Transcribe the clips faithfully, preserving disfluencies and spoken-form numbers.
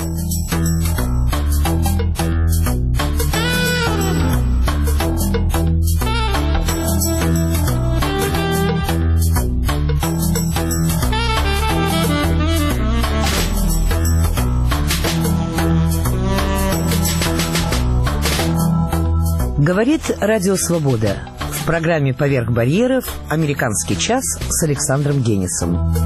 Говорит Радио Свобода. В программе «Поверх барьеров» «Американский час» с Александром Генисом.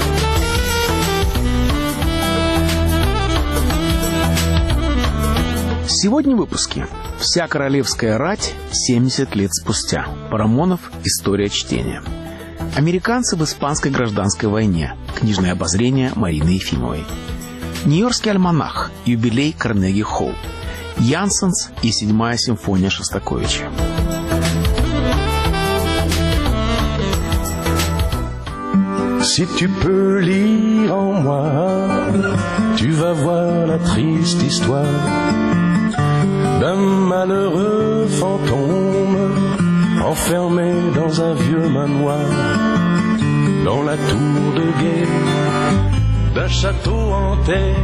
Сегодня в выпуске. Вся королевская рать семьдесят лет спустя. Парамонов. История чтения. Американцы в испанской гражданской войне. Книжное обозрение Марины Ефимовой. Нью-Йоркский альманах. Юбилей Карнеги-Холл. Янсенс и седьмая симфония Шостаковича. Si tu peux lire en moi, tu vas voir la triste histoire d'un malheureux fantôme enfermé dans un vieux manoir, dans la tour de guet d'un château hanté.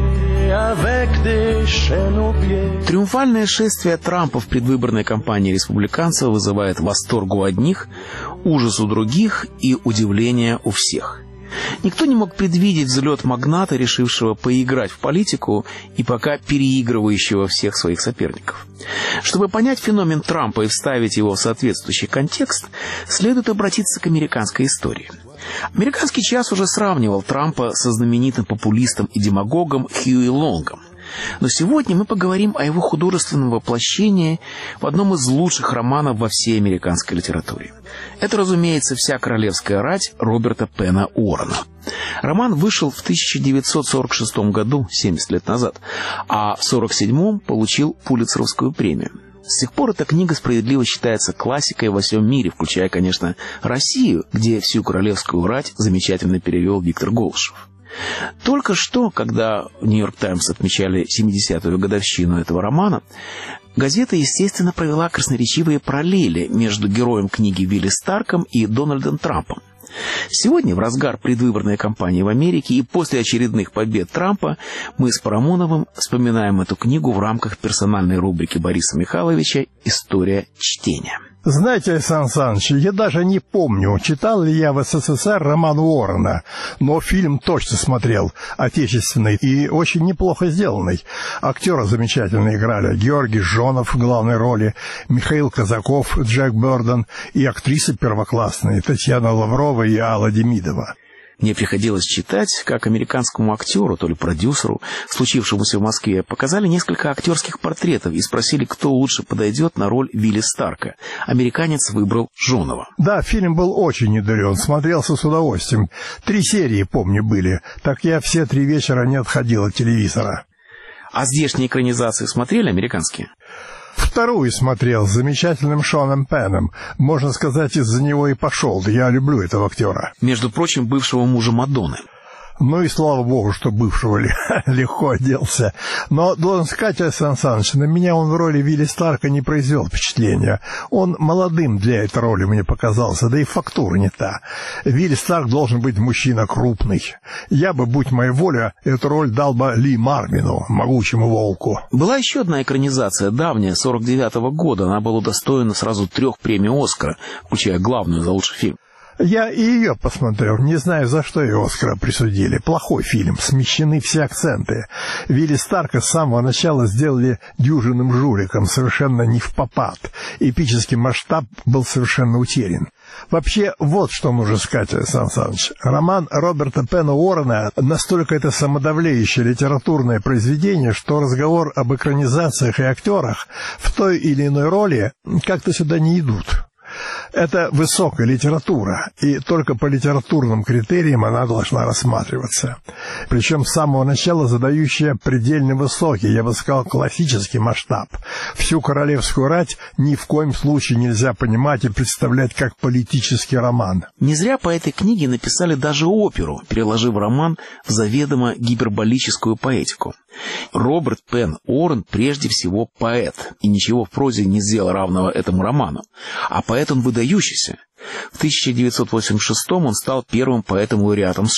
Триумфальное шествие Трампа в предвыборной кампании республиканцев вызывает восторг у одних, ужас у других и удивление у всех. Никто не мог предвидеть взлет магната, решившего поиграть в политику и пока переигрывающего всех своих соперников. Чтобы понять феномен Трампа и вставить его в соответствующий контекст, следует обратиться к американской истории. «Американский час» уже сравнивал Трампа со знаменитым популистом и демагогом Хьюи Лонгом. Но сегодня мы поговорим о его художественном воплощении в одном из лучших романов во всей американской литературе. Это, разумеется, «Вся королевская рать» Роберта Пена Уоррена. Роман вышел в тысяча девятьсот сорок шестом году, семьдесят лет назад, а в сорок седьмом получил Пулитцеровскую премию. С тех пор эта книга справедливо считается классикой во всем мире, включая, конечно, Россию, где «Всю королевскую рать» замечательно перевел Виктор Голышев. Только что, когда в «Нью-Йорк Таймс» отмечали семидесятую годовщину этого романа, газета, естественно, провела красноречивые параллели между героем книги Вилли Старком и Дональдом Трампом. Сегодня, в разгар предвыборной кампании в Америке и после очередных побед Трампа, мы с Парамоновым вспоминаем эту книгу в рамках персональной рубрики Бориса Михайловича «История чтения». Знаете, Александр Александрович, я даже не помню, читал ли я в СССР роман Уоррена, но фильм точно смотрел, отечественный и очень неплохо сделанный. Актеры замечательно играли: Георгий Жонов в главной роли, Михаил Казаков, Джек Бёрден и актрисы первоклассные Татьяна Лаврова и Алла Демидова. Мне приходилось читать, как американскому актеру, то ли продюсеру, случившемуся в Москве, показали несколько актерских портретов и спросили, кто лучше подойдет на роль Вилли Старка. Американец выбрал Жонова. Да, фильм был очень недурен, смотрелся с удовольствием. Три серии, помню, были, так я все три вечера не отходил от телевизора. А здешние экранизации смотрели американские? Вторую смотрел с замечательным Шоном Пеном. Можно сказать, из-за него и пошел. Я люблю этого актера. Между прочим, бывшего мужа Мадонны. Ну и слава богу, что бывшего легко оделся. Но, должен сказать, Александр Александрович, на меня он в роли Вилли Старка не произвел впечатления. Он молодым для этой роли мне показался, да и фактура не та. Вилли Старк должен быть мужчина крупный. Я бы, будь моя воля, эту роль дал бы Ли Марвину, могучему волку. Была еще одна экранизация, давняя, сорок девятого года. Она была удостоена сразу трех премий «Оскара», включая главную за лучший фильм. Я и ее посмотрел, не знаю, за что ее Оскара присудили. Плохой фильм, смещены все акценты. Вилли Старка с самого начала сделали дюжинным жуликом, совершенно не впопад. Эпический масштаб был совершенно утерян. Вообще, вот что нужно сказать, Александр Александрович. Роман Роберта Пена Уоррена настолько это самодовлеющее литературное произведение, что разговор об экранизациях и актерах в той или иной роли как-то сюда не идут. Это высокая литература, и только по литературным критериям она должна рассматриваться. Причем с самого начала задающая предельно высокий, я бы сказал, классический масштаб. Всю королевскую рать ни в коем случае нельзя понимать и представлять как политический роман. Не зря по этой книге написали даже оперу, переложив роман в заведомо гиперболическую поэтику. Роберт Пен Уоррен прежде всего поэт, и ничего в прозе не сделал равного этому роману. А поэт он выдающийся. В тысяча девятьсот восемьдесят шестом он стал первым поэтом-лауреатом США.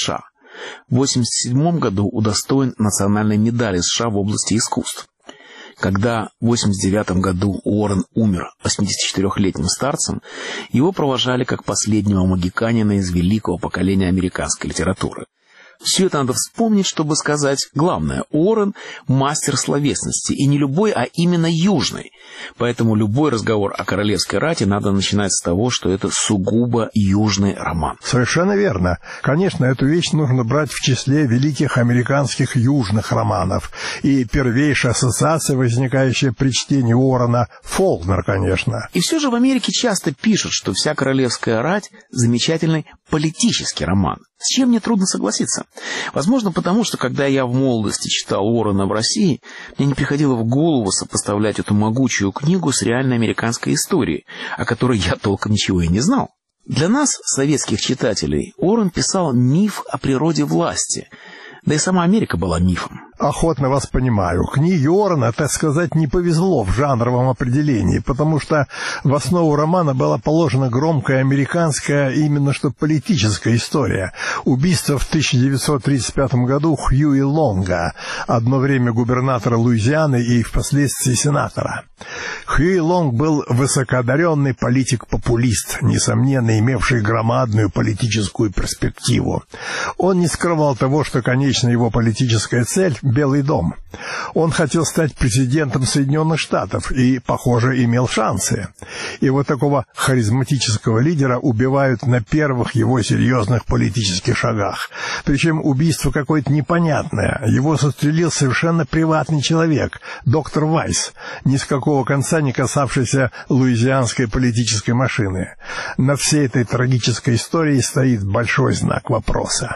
В восемьдесят седьмом году удостоен национальной медали США в области искусств. Когда в восемьдесят девятом году Уоррен умер восьмидесятичетырёхлетним старцем, его провожали как последнего могиканина из великого поколения американской литературы. Все это надо вспомнить, чтобы сказать главное. Уоррен – мастер словесности, и не любой, а именно южный. Поэтому любой разговор о королевской рати надо начинать с того, что это сугубо южный роман. Совершенно верно. Конечно, эту вещь нужно брать в числе великих американских южных романов. И первейшая ассоциация, возникающая при чтении Уоррена, Фолкнер, конечно. И все же в Америке часто пишут, что «Вся королевская рать» – замечательный политический роман. С чем мне трудно согласиться. Возможно, потому что, когда я в молодости читал Уоррена в России, мне не приходило в голову сопоставлять эту могучую книгу с реальной американской историей, о которой я толком ничего и не знал. Для нас, советских читателей, Уоррен писал миф о природе власти, да и сама Америка была мифом. Охотно вас понимаю. Книге Уоррена, так сказать, не повезло в жанровом определении, потому что в основу романа была положена громкая американская, именно что политическая история. Убийство в тысяча девятьсот тридцать пятом году Хьюи Лонга, одно время губернатора Луизианы и впоследствии сенатора. Хьюи Лонг был высокоодаренный политик-популист, несомненно имевший громадную политическую перспективу. Он не скрывал того, что конечная его политическая цель — Белый дом. Он хотел стать президентом Соединенных Штатов и, похоже, имел шансы. И вот такого харизматического лидера убивают на первых его серьезных политических шагах. Причем убийство какое-то непонятное. Его застрелил совершенно приватный человек, доктор Вайс, ни с какого конца не касавшийся луизианской политической машины. На всей этой трагической истории стоит большой знак вопроса.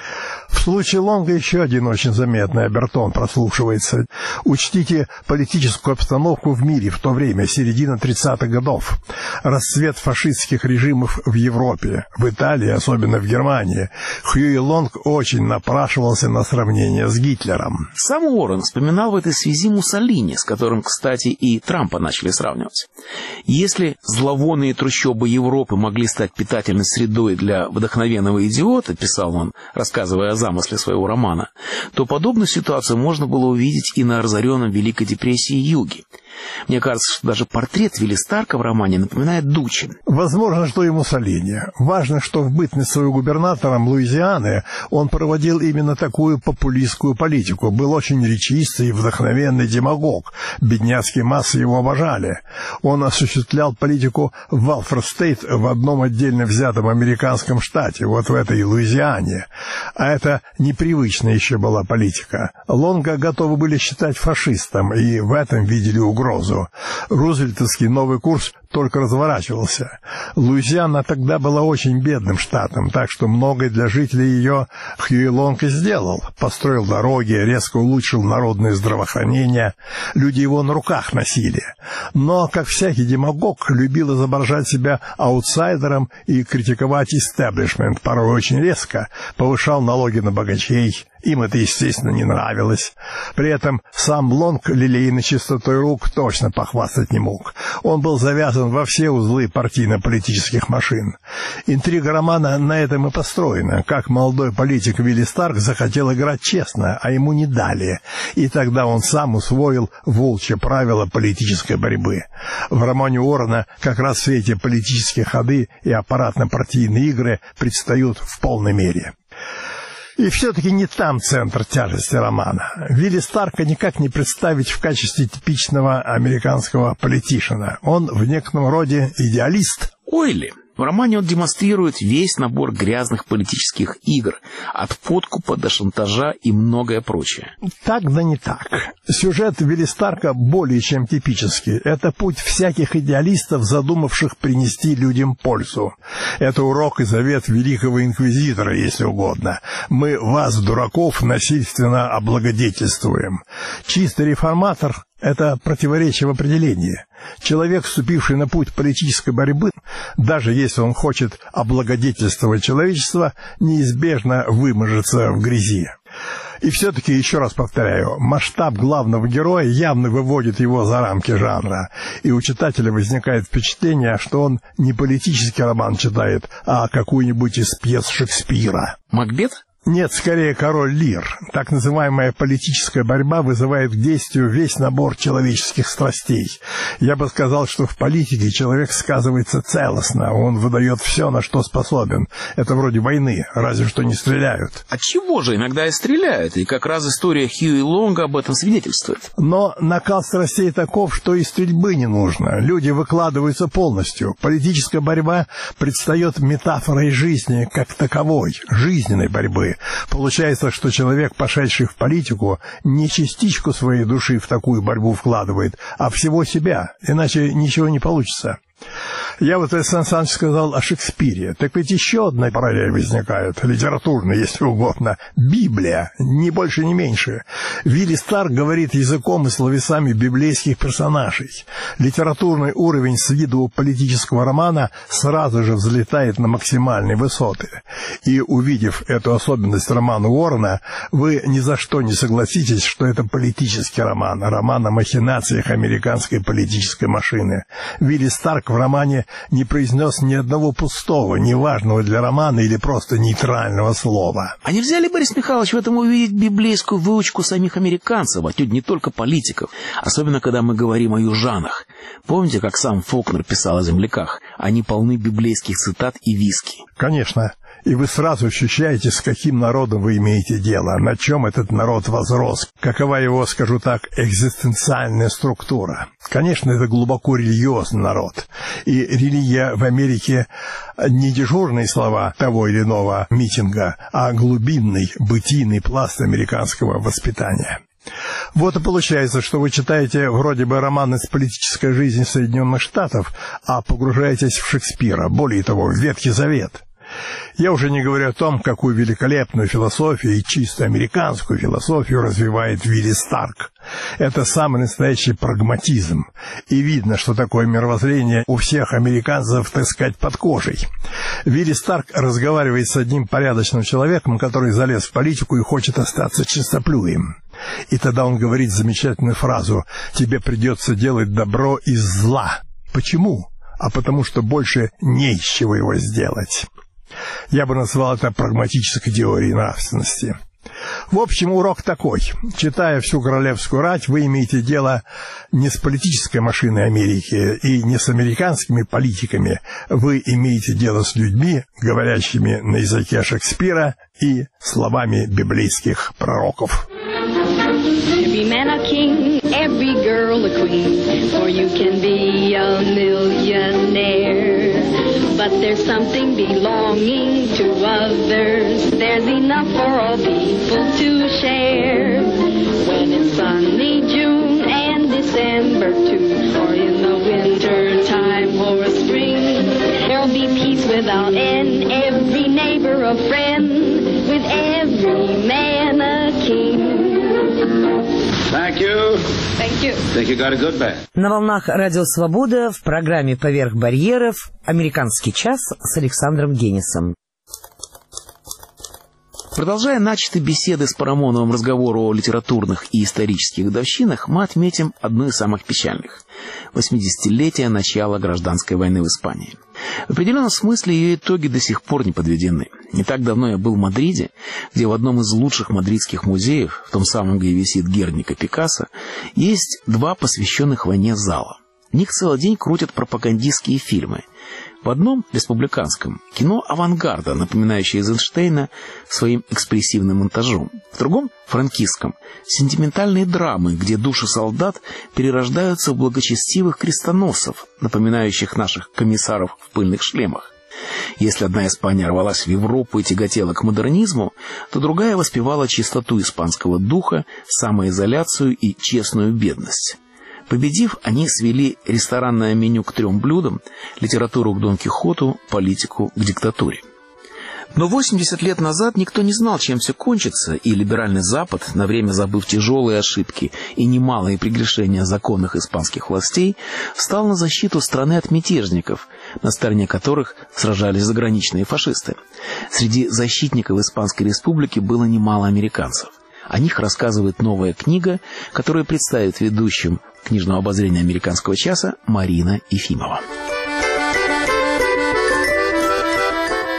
В случае Лонга еще один очень заметный обертон прослушивается. Учтите политическую обстановку в мире в то время, середина тридцатых годов. Расцвет фашистских режимов в Европе, в Италии, особенно в Германии. Хьюи Лонг очень напрашивался на сравнение с Гитлером. Сам Уоррен вспоминал в этой связи Муссолини, с которым, кстати, и Трампа начали сравнивать. Если зловонные трущобы Европы могли стать питательной средой для вдохновенного идиота, писал он, рассказывая о замысле своего романа, то подобную ситуацию можно было увидеть и на разоренном Великой депрессии Юге. Мне кажется, что даже портрет Вилли Старка в романе напоминает Дуччи. Возможно, что и Муссолини. Важно, что в бытность своего губернатором Луизианы он проводил именно такую популистскую политику. Был очень речистый и вдохновенный демагог. Бедняцкие массы его обожали. Он осуществлял политику в Валфорд-Стейт, в одном отдельно взятом американском штате, вот в этой Луизиане. А это непривычная еще была политика. Лонга готовы были считать фашистом, и в этом видели угрозу. Рузвельтовский новый курс только разворачивался. Луизиана тогда была очень бедным штатом, так что многое для жителей ее Хьюи Лонг и сделал. Построил дороги, резко улучшил народное здравоохранение. Люди его на руках носили. Но, как всякий демагог, любил изображать себя аутсайдером и критиковать истеблишмент, порой очень резко. Повышал налоги на богачей. Им это, естественно, не нравилось. При этом сам Лонг лилейной чистотой рук точно похвастать не мог. Он был завязан во все узлы партийно-политических машин. Интрига романа на этом и построена. Как молодой политик Вилли Старк захотел играть честно, а ему не дали. И тогда он сам усвоил волчье правило политической борьбы. В романе Уоррена как раз все эти политические ходы и аппаратно-партийные игры предстают в полной мере. И все-таки не там центр тяжести романа. Вилли Старка никак не представить в качестве типичного американского политишена. Он в некотором роде идеалист. Ойли. В романе он демонстрирует весь набор грязных политических игр, от подкупа до шантажа и многое прочее. Так да не так. Сюжет Вилли Старка более чем типический. Это путь всяких идеалистов, задумавших принести людям пользу. Это урок и завет великого инквизитора, если угодно. Мы вас, дураков, насильственно облагодетельствуем. Чистый реформатор — это противоречие в определении. Человек, вступивший на путь политической борьбы, даже если он хочет облагодетельствовать человечество, неизбежно выможется в грязи. И все-таки, еще раз повторяю, масштаб главного героя явно выводит его за рамки жанра, и у читателя возникает впечатление, что он не политический роман читает, а какую-нибудь из пьес Шекспира. Макбет Нет, скорее король Лир. Так называемая политическая борьба вызывает к действию весь набор человеческих страстей. Я бы сказал, что в политике человек сказывается целостно, он выдает все, на что способен. Это вроде войны, разве что не стреляют. Отчего же иногда и стреляют, и как раз история Хьюи Лонга об этом свидетельствует. Но накал страстей таков, что и стрельбы не нужно. Люди выкладываются полностью. Политическая борьба предстает метафорой жизни как таковой, жизненной борьбы. Получается, что человек, пошедший в политику, не частичку своей души в такую борьбу вкладывает, а всего себя, иначе ничего не получится. Я вот Александр Александрович сказал о Шекспире. Так ведь еще одна параллель возникает, литературная, если угодно. Библия, ни больше, ни меньше. Вилли Старк говорит языком и словесами библейских персонажей. Литературный уровень с виду политического романа сразу же взлетает на максимальные высоты. И, увидев эту особенность романа Уоррена, вы ни за что не согласитесь, что это политический роман, роман о махинациях американской политической машины. Вилли Старк в романе не произнес ни одного пустого, неважного для романа или просто нейтрального слова. А нельзя ли, Борис Михайлович, в этом увидеть библейскую выучку самих американцев, отнюдь не только политиков, особенно когда мы говорим о южанах? Помните, как сам Фолкнер писал о земляках? Они полны библейских цитат и виски. Конечно. И вы сразу ощущаете, с каким народом вы имеете дело, на чем этот народ возрос, какова его, скажу так, экзистенциальная структура. Конечно, это глубоко религиозный народ. И религия в Америке не дежурные слова того или иного митинга, а глубинный, бытийный пласт американского воспитания. Вот и получается, что вы читаете вроде бы роман из политической жизни Соединенных Штатов, а погружаетесь в Шекспира, более того, в Ветхий Завет. Я уже не говорю о том, какую великолепную философию и чисто американскую философию развивает Вилли Старк. Это самый настоящий прагматизм. И видно, что такое мировоззрение у всех американцев, так сказать, под кожей. Вилли Старк разговаривает с одним порядочным человеком, который залез в политику и хочет остаться чистоплюем. И тогда он говорит замечательную фразу: «Тебе придется делать добро из зла». Почему? А потому что больше не из чего его сделать. Я бы назвал это прагматической теорией нравственности. В общем, урок такой. Читая всю королевскую рать, вы имеете дело не с политической машиной Америки и не с американскими политиками. Вы имеете дело с людьми, говорящими на языке Шекспира и словами библейских пророков. Every man a king, every girl a queen, for you can be a millionaire. But there's something belonging to others, there's enough for all people to share. When it's sunny June and December too, or in the winter time or spring, there'll be peace without end, every neighbor a friend, with every man a king. Thank you. Thank you. Think you got a good band. На волнах Радио Свобода в программе «Поверх барьеров» «Американский час» с Александром Генисом. Продолжая начатые беседы с Парамоновым разговор о литературных и исторических годовщинах, мы отметим одну из самых печальных – восьмидесятилетие начала гражданской войны в Испании. В определенном смысле ее итоги до сих пор не подведены. Не так давно я был в Мадриде, где в одном из лучших мадридских музеев, в том самом, где висит Герника Пикассо, есть два посвященных войне зала. В них целый день крутят пропагандистские фильмы. В одном, республиканском, кино авангарда, напоминающее Эйзенштейна своим экспрессивным монтажом. В другом, франкистском, сентиментальные драмы, где души солдат перерождаются в благочестивых крестоносцев, напоминающих наших комиссаров в пыльных шлемах. Если одна Испания рвалась в Европу и тяготела к модернизму, то другая воспевала чистоту испанского духа, самоизоляцию и честную бедность. Победив, они свели ресторанное меню к трем блюдам, литературу к Дон Кихоту, политику к диктатуре. Но восемьдесят лет назад никто не знал, чем все кончится, и либеральный Запад, на время забыв тяжелые ошибки и немалые прегрешения законных испанских властей, встал на защиту страны от мятежников, на стороне которых сражались заграничные фашисты. Среди защитников Испанской Республики было немало американцев. О них рассказывает новая книга, которую представит ведущим книжного обозрения «Американского часа» Марина Ефимова.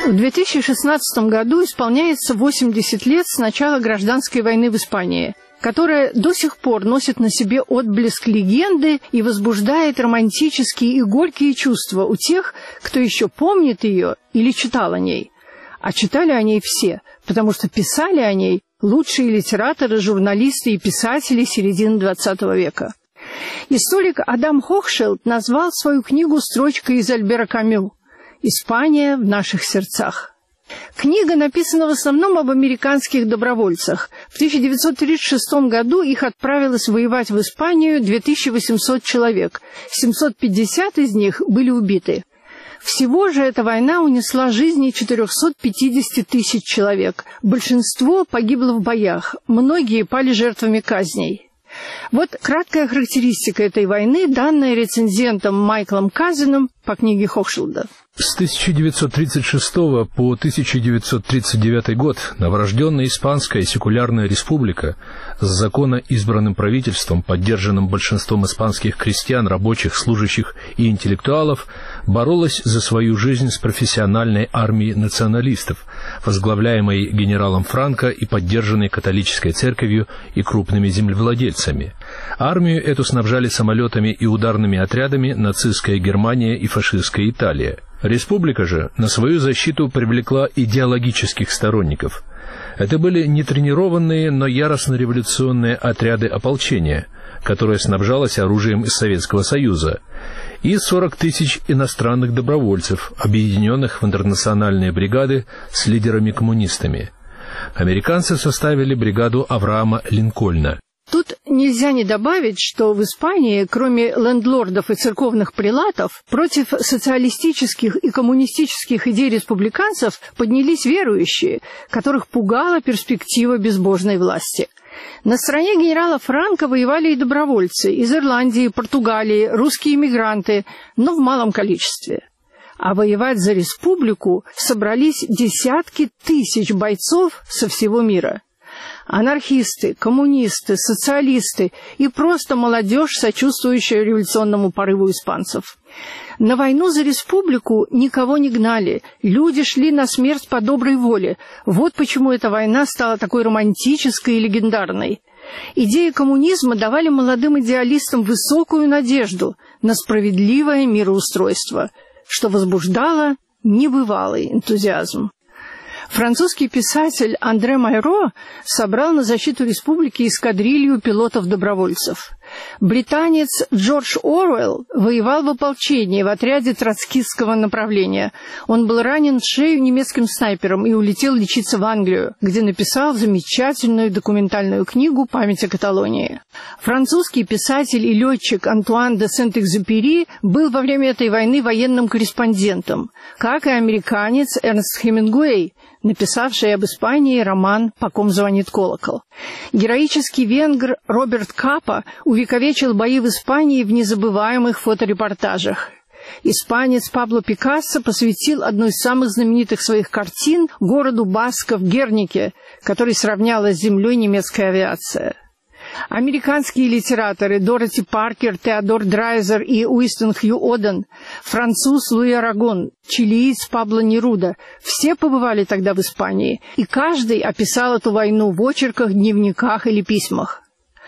В две тысячи шестнадцатом году исполняется восемьдесят лет с начала гражданской войны в Испании, которая до сих пор носит на себе отблеск легенды и возбуждает романтические и горькие чувства у тех, кто еще помнит ее или читал о ней. А читали о ней все, потому что писали о ней лучшие литераторы, журналисты и писатели середины двадцатого века. Историк Адам Хохшилд назвал свою книгу строчкой из Альбера Камю «Испания в наших сердцах». Книга написана в основном об американских добровольцах. В тысяча девятьсот тридцать шестом году их отправилось воевать в Испанию две тысячи восемьсот человек. семьсот пятьдесят из них были убиты. Всего же эта война унесла жизни четыреста пятьдесят тысяч человек. Большинство погибло в боях, многие пали жертвами казней. Вот краткая характеристика этой войны, данная рецензентом Майклом Казином по книге Хохшилда. С тысяча девятьсот тридцать шестого по тысяча девятьсот тридцать девятый год новорожденная Испанская секулярная республика с законно избранным правительством, поддержанным большинством испанских крестьян, рабочих, служащих и интеллектуалов, боролась за свою жизнь с профессиональной армией националистов, возглавляемой генералом Франко и поддержанной католической церковью и крупными землевладельцами. Армию эту снабжали самолетами и ударными отрядами нацистская Германия и фашистская Италия. Республика же на свою защиту привлекла идеологических сторонников. Это были нетренированные, но яростно-революционные отряды ополчения, которое снабжалось оружием из Советского Союза, и сорок тысяч иностранных добровольцев, объединенных в интернациональные бригады с лидерами-коммунистами. Американцы составили бригаду Авраама Линкольна. Тут нельзя не добавить, что в Испании, кроме лендлордов и церковных прелатов, против социалистических и коммунистических идей республиканцев поднялись верующие, которых пугала перспектива безбожной власти. На стороне генерала Франко воевали и добровольцы из Ирландии, Португалии, русские эмигранты, но в малом количестве. А воевать за республику собрались десятки тысяч бойцов со всего мира. Анархисты, коммунисты, социалисты и просто молодежь, сочувствующая революционному порыву испанцев. На войну за республику никого не гнали, люди шли на смерть по доброй воле. Вот почему эта война стала такой романтической и легендарной. Идеи коммунизма давали молодым идеалистам высокую надежду на справедливое мироустройство, что возбуждало небывалый энтузиазм. Французский писатель Андре Майро собрал на защиту республики эскадрилью пилотов-добровольцев. Британец Джордж Оруэлл воевал в ополчении в отряде троцкистского направления. Он был ранен в шею немецким снайпером и улетел лечиться в Англию, где написал замечательную документальную книгу «Память о Каталонии». Французский писатель и летчик Антуан де Сент-Экзюпери был во время этой войны военным корреспондентом, как и американец Эрнст Хемингуэй, написавший об Испании роман «По ком звонит колокол». Героический венгр Роберт Капа увековечил бои в Испании в незабываемых фоторепортажах. Испанец Пабло Пикассо посвятил одну из самых знаменитых своих картин городу басков Гернике, который сравняла с землей немецкая авиация. Американские литераторы Дороти Паркер, Теодор Драйзер и Уинстон Хью Оден, француз Луи Арагон, чилиец Пабло Неруда – все побывали тогда в Испании, и каждый описал эту войну в очерках, дневниках или письмах.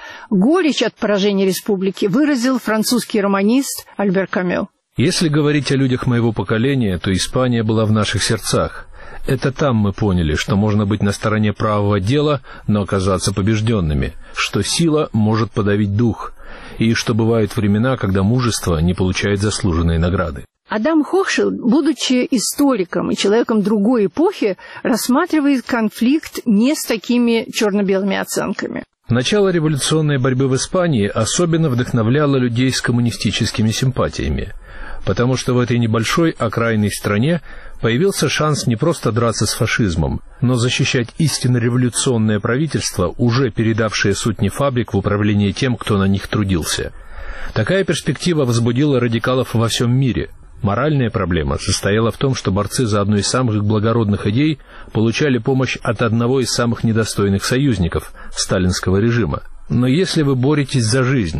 Горечь от поражения республики выразил французский романист Альбер Камю. Если говорить о людях моего поколения, то Испания была в наших сердцах. Это там мы поняли, что можно быть на стороне правого дела, но оказаться побежденными, что сила может подавить дух, и что бывают времена, когда мужество не получает заслуженные награды. Адам Хохшилд, будучи историком и человеком другой эпохи, рассматривает конфликт не с такими черно-белыми оценками. Начало революционной борьбы в Испании особенно вдохновляло людей с коммунистическими симпатиями, потому что в этой небольшой окраинной стране появился шанс не просто драться с фашизмом, но защищать истинно революционное правительство, уже передавшее сотни фабрик в управление тем, кто на них трудился. Такая перспектива возбудила радикалов во всем мире. Моральная проблема состояла в том, что борцы за одну из самых благородных идей получали помощь от одного из самых недостойных союзников – сталинского режима. Но если вы боретесь за жизнь,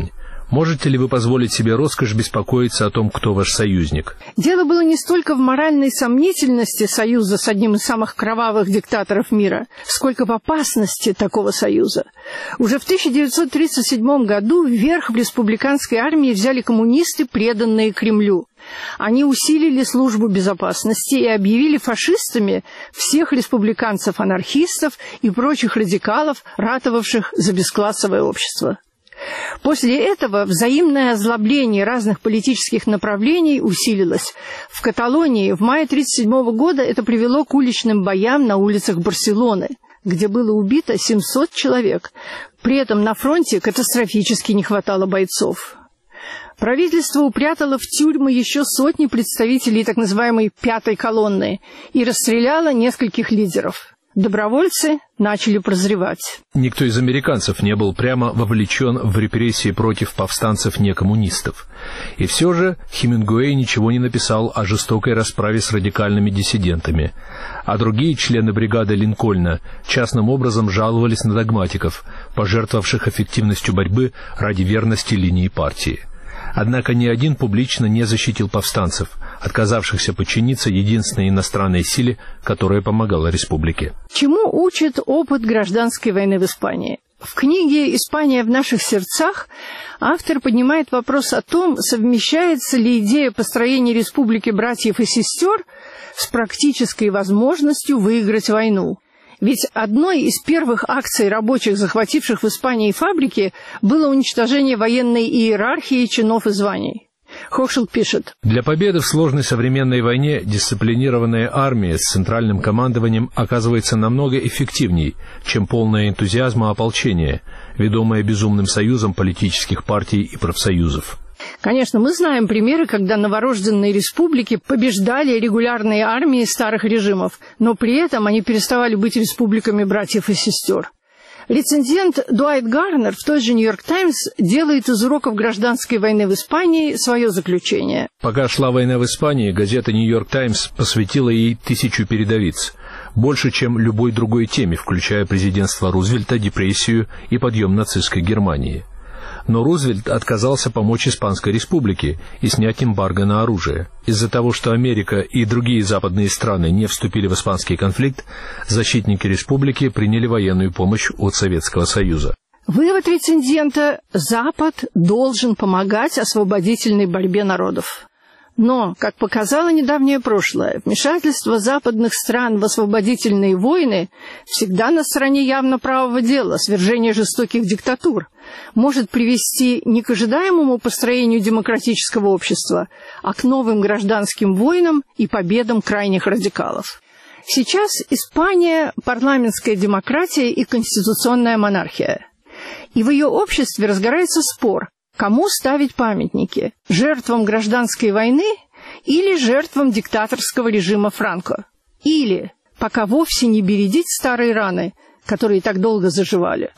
Можете ли вы позволить себе роскошь беспокоиться о том, кто ваш союзник? Дело было не столько в моральной сомнительности союза с одним из самых кровавых диктаторов мира, сколько в опасности такого союза. Уже в тысяча девятьсот тридцать седьмом году верх в республиканской армии взяли коммунисты, преданные Кремлю. Они усилили службу безопасности и объявили фашистами всех республиканцев-анархистов и прочих радикалов, ратовавших за бесклассовое общество. После этого взаимное озлобление разных политических направлений усилилось. В Каталонии в мае тысяча девятьсот тридцать седьмого года это привело к уличным боям на улицах Барселоны, где было убито семьсот человек. При этом на фронте катастрофически не хватало бойцов. Правительство упрятало в тюрьмы еще сотни представителей так называемой «пятой колонны» и расстреляло нескольких лидеров. Добровольцы начали прозревать. Никто из американцев не был прямо вовлечен в репрессии против повстанцев-некоммунистов. И все же Хемингуэй ничего не написал о жестокой расправе с радикальными диссидентами, а другие члены бригады Линкольна частным образом жаловались на догматиков, пожертвовавших эффективностью борьбы ради верности линии партии. Однако ни один публично не защитил повстанцев, отказавшихся подчиниться единственной иностранной силе, которая помогала республике. Чему учит опыт гражданской войны в Испании? В книге «Испания в наших сердцах» автор поднимает вопрос о том, совмещается ли идея построения республики братьев и сестер с практической возможностью выиграть войну. Ведь одной из первых акций рабочих, захвативших в Испании фабрики, было уничтожение военной иерархии чинов и званий. Хохшел пишет: «Для победы в сложной современной войне дисциплинированная армия с центральным командованием оказывается намного эффективней, чем полное энтузиазма ополчение, ведомое безумным союзом политических партий и профсоюзов». Конечно, мы знаем примеры, когда новорожденные республики побеждали регулярные армии старых режимов, но при этом они переставали быть республиками братьев и сестер. Рецензент Дуайт Гарнер в той же «Нью-Йорк Таймс» делает из уроков гражданской войны в Испании свое заключение. Пока шла война в Испании, газета «Нью-Йорк Таймс» посвятила ей тысячу передовиц. Больше, чем любой другой теме, включая президентство Рузвельта, депрессию и подъем нацистской Германии. Но Рузвельт отказался помочь Испанской республике и снять эмбарго на оружие. Из-за того, что Америка и другие западные страны не вступили в испанский конфликт, защитники республики приняли военную помощь от Советского Союза. Вывод рецензента: Запад должен помогать освободительной борьбе народов. Но, как показало недавнее прошлое, вмешательство западных стран в освободительные войны всегда на стороне явно правого дела, свержение жестоких диктатур, может привести не к ожидаемому построению демократического общества, а к новым гражданским войнам и победам крайних радикалов. Сейчас Испания – парламентская демократия и конституционная монархия. И в ее обществе разгорается спор, кому ставить памятники – жертвам гражданской войны или жертвам диктаторского режима Франко? Или пока вовсе не бередить старые раны, которые так долго заживали?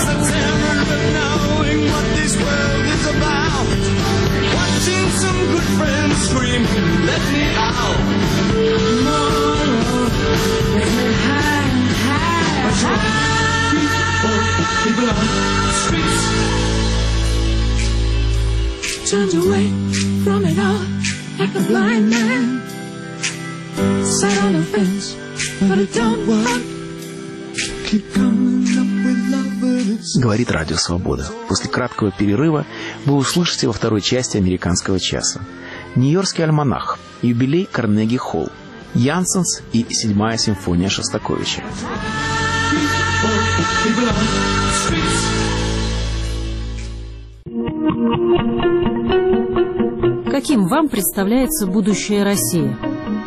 Turned away from it all like a blind man. Sat on the fence, but it don't work. Keep coming up with love, but it's... Говорит Радио Свобода. После краткого перерыва вы услышите во второй части «Американского часа» Нью-Йоркский альманах, юбилей Карнеги-Холл, Янсенс и седьмая симфония Шостаковича. Каким вам представляется будущее России?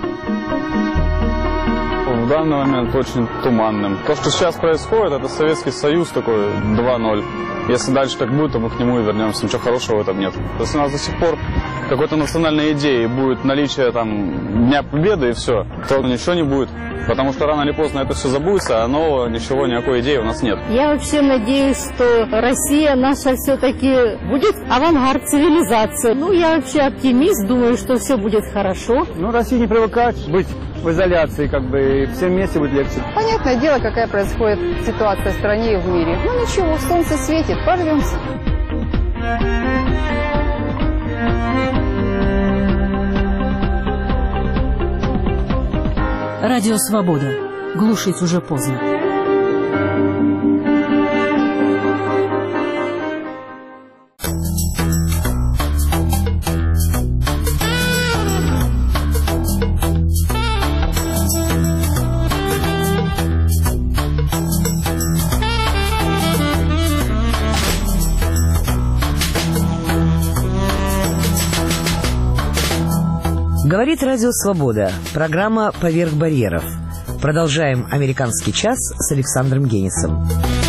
В данный момент очень туманным. То, что сейчас происходит, это Советский Союз такой два ноль. Если дальше так будет, то мы к нему и вернемся. Ничего хорошего в этом нет. Если у нас до сих пор какой-то национальной идеи будет наличие там Дня Победы и все, то ничего не будет. Потому что рано или поздно это все забудется, а нового ничего, никакой идеи у нас нет. Я вообще надеюсь, что Россия наша все-таки будет авангард цивилизации. Ну, я вообще оптимист, думаю, что все будет хорошо. Ну, Россия не привыкает быть в изоляции, как бы, и всем вместе будет легче. Понятное дело, какая происходит ситуация в стране и в мире. Ну, ничего, солнце светит, порвемся. Радио «Свобода». Глушить уже поздно. Говорит Радио Свобода. Программа «Поверх барьеров». Продолжаем «Американский час» с Александром Генисом.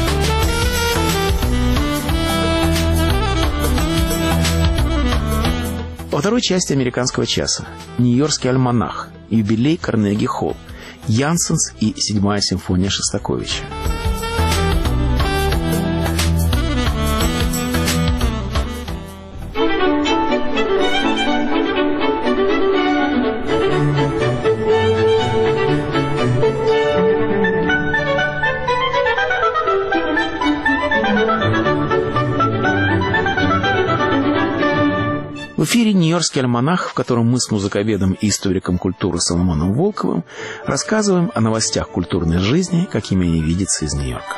Во второй части «Американского часа» Нью-Йоркский альманах, юбилей Карнеги-Холл, Янсенс и седьмая симфония Шостаковича. В эфире «Нью-Йоркский альманах», в котором мы с музыковедом и историком культуры Соломоном Волковым рассказываем о новостях культурной жизни, какими они видятся из Нью-Йорка.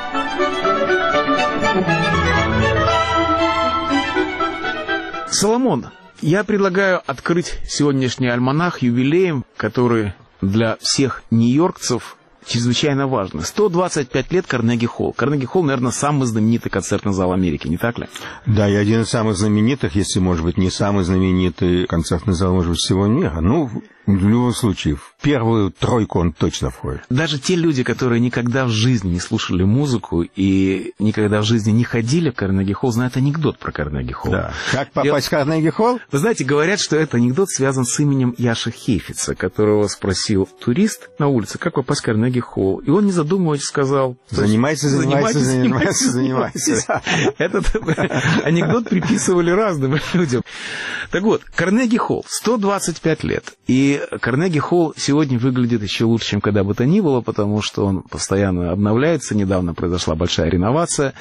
Соломон, я предлагаю открыть сегодняшний альманах юбилеем, который для всех нью-йоркцев чрезвычайно важно. сто двадцать пять лет Карнеги-Холл. Карнеги-Холл, наверное, самый знаменитый концертный зал Америки, не так ли? Да, и один из самых знаменитых, если, может быть, не самый знаменитый концертный зал, может быть, всего мира. Ну, в любом случае, в первую тройку он точно входит. Даже те люди, которые никогда в жизни не слушали музыку и никогда в жизни не ходили в Карнеги-Холл, знают анекдот про Карнеги-Холл. Да. Как попасть в Карнеги-Холл? Вы знаете, говорят, что этот анекдот связан с именем Яши Хейфица, которого спросил турист на улице, как попасть в Карнеги-Холл. И он, не задумываясь, сказал... Занимайся, занимайся, занимайся, занимайся. Этот анекдот приписывали разным людям. Так вот, Карнеги-Холл, сто двадцать пять лет. И Карнеги-Холл сегодня выглядит еще лучше, чем когда бы то ни было, потому что он постоянно обновляется. Недавно произошла большая реновация.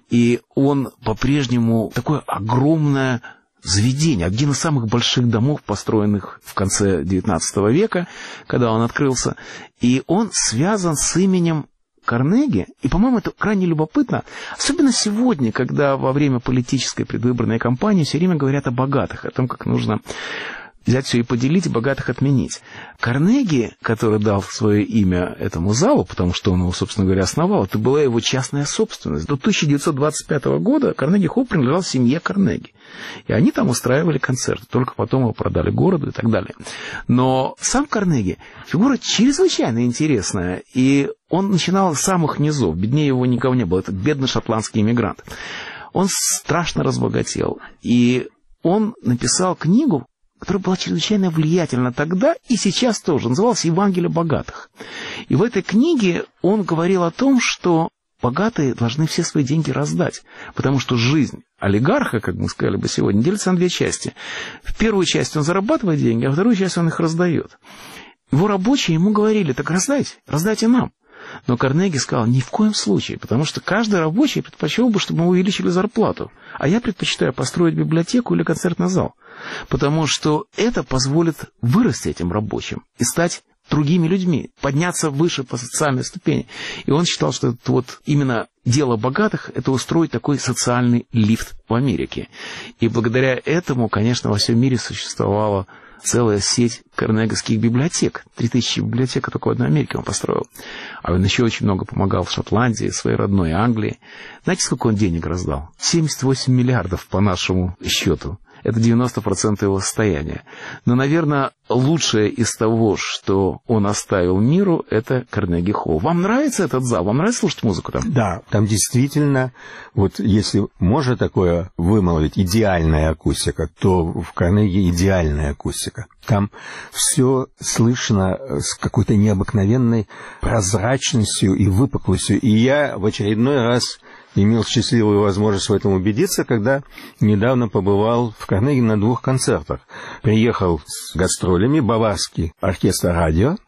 И он по-прежнему такое огромное заведение. Один из самых больших домов, построенных в конце девятнадцатого века, когда он открылся. И он связан с именем Карнеги, и, по-моему, это крайне любопытно, особенно сегодня, когда во время политической предвыборной кампании все время говорят о богатых, о том, как нужно взять все и поделить, богатых отменить. Карнеги, который дал свое имя этому залу, потому что он его, собственно говоря, основал, это была его частная собственность. До тысяча девятьсот двадцать пятого года Карнеги-Холл принадлежал семье Карнеги. И они там устраивали концерты, только потом его продали городу и так далее. Но сам Карнеги фигура чрезвычайно интересная, и он начинал с самых низов, беднее его никого не было, это бедный шотландский иммигрант. Он страшно разбогател, и он написал книгу, которая была чрезвычайно влиятельна тогда и сейчас тоже, называлась «Евангелие богатых». И в этой книге он говорил о том, что богатые должны все свои деньги раздать, потому что жизнь олигарха, как мы сказали бы сегодня, делится на две части. В первую часть он зарабатывает деньги, а в вторую часть он их раздает. Его рабочие ему говорили: так раздайте, раздайте нам. Но Карнеги сказал: ни в коем случае, потому что каждый рабочий предпочел бы, чтобы ему увеличили зарплату. А я предпочитаю построить библиотеку или концертный зал, потому что это позволит вырасти этим рабочим и стать другими людьми, подняться выше по социальной ступени. И он считал, что это вот именно дело богатых — это устроить такой социальный лифт в Америке. И благодаря этому, конечно, во всем мире существовала целая сеть карнеговских библиотек. Три тысячи библиотек только в одной Америке он построил. А он еще очень много помогал в Шотландии, своей родной Англии. Знаете, сколько он денег раздал? семьдесят восемь миллиардов по нашему счету. Это девяносто процентов его состояния. Но, наверное, лучшее из того, что он оставил миру, это Карнеги-Холл. Вам нравится этот зал? Вам нравится слушать музыку там? Да, там действительно, вот если можно такое вымолвить, идеальная акустика, то в Карнеги идеальная акустика. Там все слышно с какой-то необыкновенной прозрачностью и выпуклостью. И я в очередной раз имел счастливую возможность в этом убедиться, когда недавно побывал в Карнеги на двух концертах. Приехал с гастролями баварский оркестр «Радио»,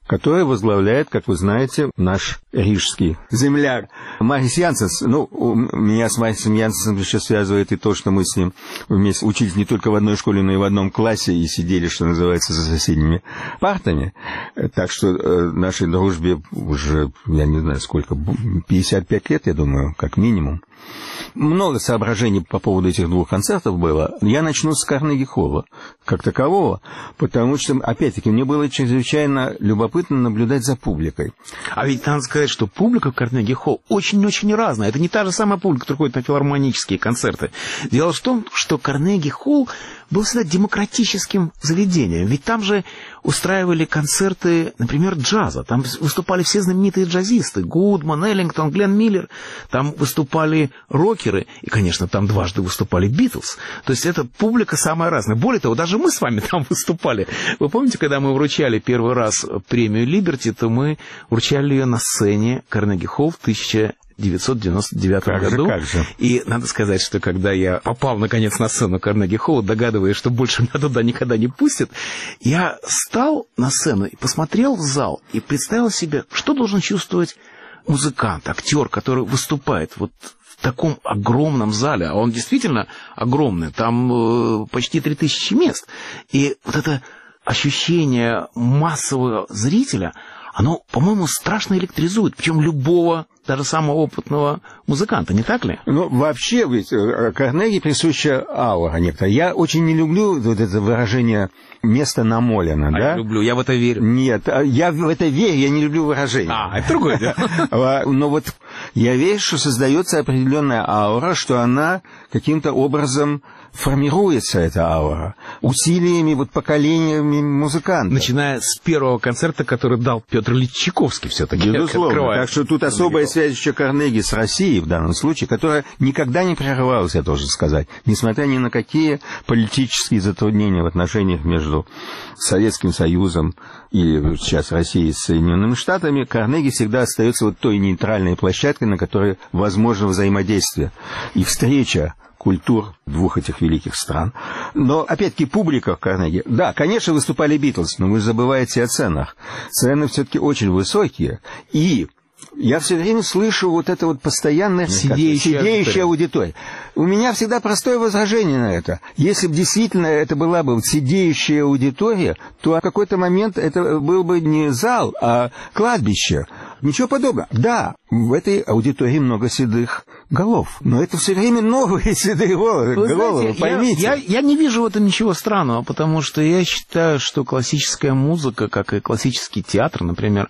которое возглавляет, как вы знаете, наш рижский земляк Марис Янсенс. Ну, меня с Марисом Янсенсом еще связывает и то, что мы с ним вместе учились не только в одной школе, но и в одном классе, и сидели, что называется, за соседними партами. Так что э, нашей дружбе уже, я не знаю сколько, пятьдесят пять лет, я думаю, как минимум. Много соображений по поводу этих двух концертов было. Я начну с Карнеги-холла как такового, потому что, опять-таки, мне было чрезвычайно любопытно наблюдать за публикой. А ведь надо сказать, что публика в Карнеги-холл очень-очень разная. Это не та же самая публика, которая ходит на филармонические концерты. Дело в том, что Карнеги-холл был всегда демократическим заведением. Ведь там же устраивали концерты, например, джаза. Там выступали все знаменитые джазисты. Гудман, Эллингтон, Гленн Миллер. Там выступали рокеры. И, конечно, там дважды выступали Битлз. То есть это публика самая разная. Более того, даже мы с вами там выступали. Вы помните, когда мы вручали первый раз премию «Либерти», то мы вручали ее на сцене Карнеги-холл в тысяча девятьсот девяносто девятом как году. Же, как же. И надо сказать, что когда я попал наконец на сцену Карнеги-холла, догадываясь, что больше меня туда никогда не пустят, я встал на сцену и посмотрел в зал и представил себе, что должен чувствовать музыкант, актер, который выступает вот в таком огромном зале. А он действительно огромный. Там э, почти три тысячи мест. И вот это ощущение массового зрителя, оно, по-моему, страшно электризует. Причем любого, даже самого опытного музыканта, не так ли? Ну, вообще, ведь Карнеги присуща аура некоторая. Я очень не люблю вот это выражение «место намолено», а да? Я люблю, я в это верю. Нет, я в это верю, я не люблю выражение. А, это другое дело. Но вот я верю, что создается определенная аура, что она каким-то образом формируется, эта аура, усилиями, вот поколениями музыкантов. Начиная с первого концерта, который дал Петр Ильич Чайковский все-таки. Безусловно. Так что тут особая связь еще Карнеги с Россией в данном случае, которая никогда не прерывалась, я должен сказать, несмотря ни на какие политические затруднения в отношениях между Советским Союзом и сейчас Россией с Соединенными Штатами, Карнеги всегда остается вот той нейтральной площадкой, на которой возможно взаимодействие и встреча культур двух этих великих стран. Но, опять-таки, публика в Карнеги. Да, конечно, выступали Битлз, но вы забываете о ценах. Цены все-таки очень высокие. И я все время слышу вот это вот постоянное сидеющая, сидеющая аудитория. У меня всегда простое возражение на это. Если бы действительно это была бы сидеющая аудитория, то в какой-то момент это был бы не зал, а кладбище. Ничего подобного. Да, в этой аудитории много седых голов, но это все время новые седые головы, вы головы, знаете, поймите. Я, я, я не вижу в этом ничего странного, потому что я считаю, что классическая музыка, как и классический театр, например,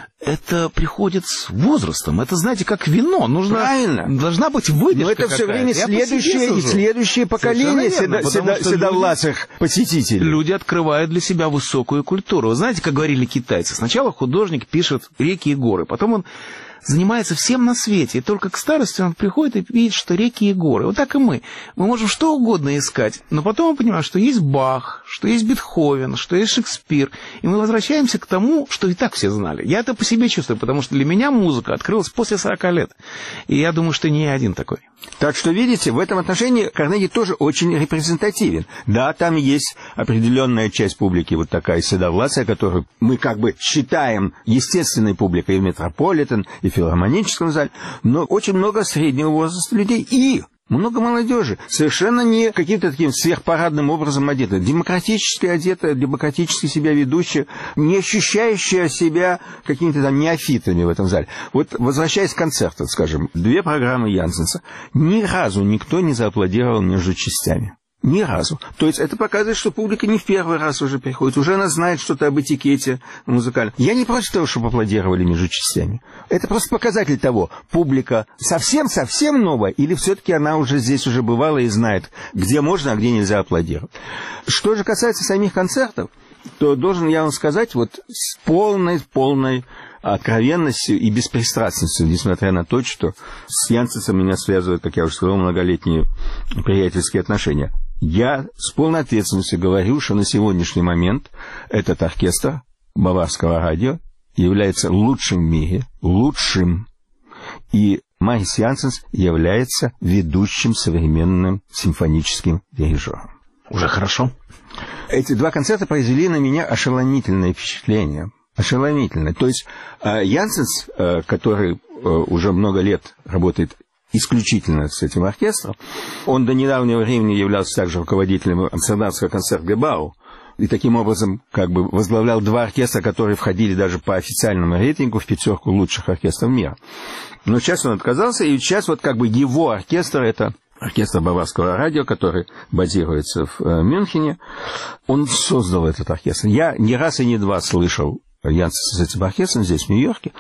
это приходит с возрастом. Это, знаете, как вино. Нужно, правильно. Должна быть выдержка. Но это все время следующее и следующее поколение верно, седо, седо, седовласых люди, посетителей. Люди открывают для себя высокую культуру. Вы знаете, как говорили китайцы, сначала художник пишет реки и горы, потом он занимается всем на свете, и только к старости он приходит и видит, что реки и горы. Вот так и мы. Мы можем что угодно искать, но потом мы понимаем, что есть Бах, что есть Бетховен, что есть Шекспир, и мы возвращаемся к тому, что и так все знали. Я это по себе чувствую, потому что для меня музыка открылась после сорока лет, и я думаю, что не я один такой. Так что, видите, в этом отношении Карнеги тоже очень репрезентативен. Да, там есть определенная часть публики, вот такая седовласая, которую мы как бы считаем естественной публикой и в Метрополитен, и в филармоническом зале, но очень много среднего возраста людей и много молодежи, совершенно не каким-то таким сверхпарадным образом одета, демократически одета, демократически себя ведущая, не ощущающая себя какими-то там неофитами в этом зале. Вот, возвращаясь к концерту, скажем, две программы Янсенса, ни разу никто не зааплодировал между частями. Ни разу. То есть это показывает, что публика не в первый раз уже приходит. Уже она знает что-то об этикете музыкальном. Я не против того, чтобы аплодировали между частями. Это просто показатель того, публика совсем-совсем новая, или все-таки она уже здесь уже бывала и знает, где можно, а где нельзя аплодировать. Что же касается самих концертов, то должен я вам сказать вот с полной-полной откровенностью и беспристрастностью, несмотря на то, что с Янсенсом меня связывают, как я уже сказал, многолетние приятельские отношения. Я с полной ответственностью говорю, что на сегодняшний момент этот оркестр Баварского радио является лучшим в мире, лучшим, и Марис Янсенс является ведущим современным симфоническим дирижером. Уже хорошо. Эти два концерта произвели на меня ошеломительное впечатление. ошеломительно. То есть Янсенс, который уже много лет работает исключительно с этим оркестром, он до недавнего времени являлся также руководителем Амстердамского концертгебау, и таким образом как бы возглавлял два оркестра, которые входили даже по официальному рейтингу в пятерку лучших оркестров мира. Но сейчас он отказался, и сейчас вот как бы его оркестр — это оркестр Баварского радио, который базируется в Мюнхене. Он создал этот оркестр. Я не раз и не два слышал Янсенса с этим оркестром здесь, в Нью-Йорке,